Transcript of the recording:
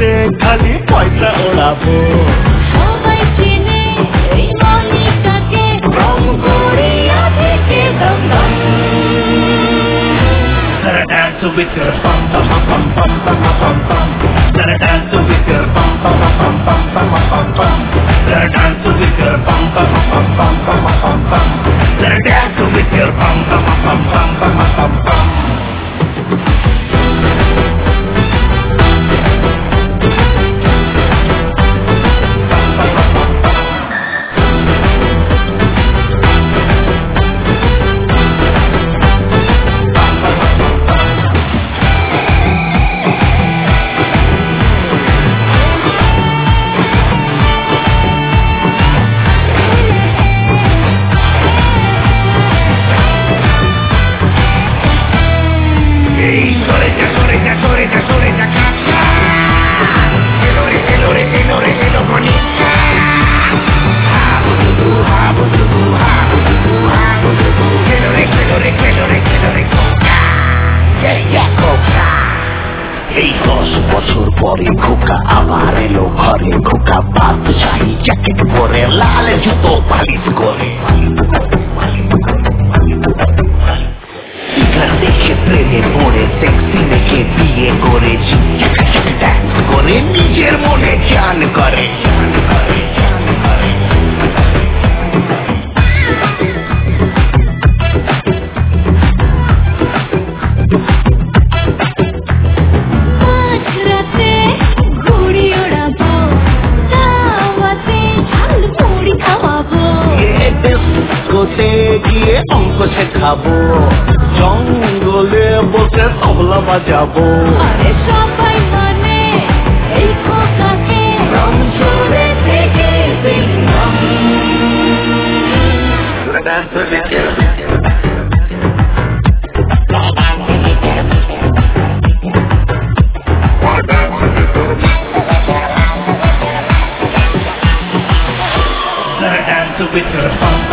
হাতে খালি পয়সা ওড়াবো সবাই চেনে এই মনিকাকে রং করিয়া থেকে Dumdum Gotta dance with your bum bum bum bum bum bum bum. Gotta dance with your bum bum bum bum bum bum bum. Gotta dance with your bum bum bum bum bum bum bum. Gotta dance with your bum bum bum bum bum bum bum. এই 10 বছর পরে খোকা আবার এলো ঘরে খোকা বাদশাহী jacket পরে লাল জুতো পালিশ করে দেখে প্রেমে পড়ে সেক্সি মেয়েকে বিয়ে করে ড্যান্স করে নিজের মনে চান করে গিয়ে অঙ্ক শেখাবো জঙ্গলে বসে তবলা বাজাবো সবাই মানে এই খোকাকে রং ছড়ে থেকে দিলাম Dance with your bum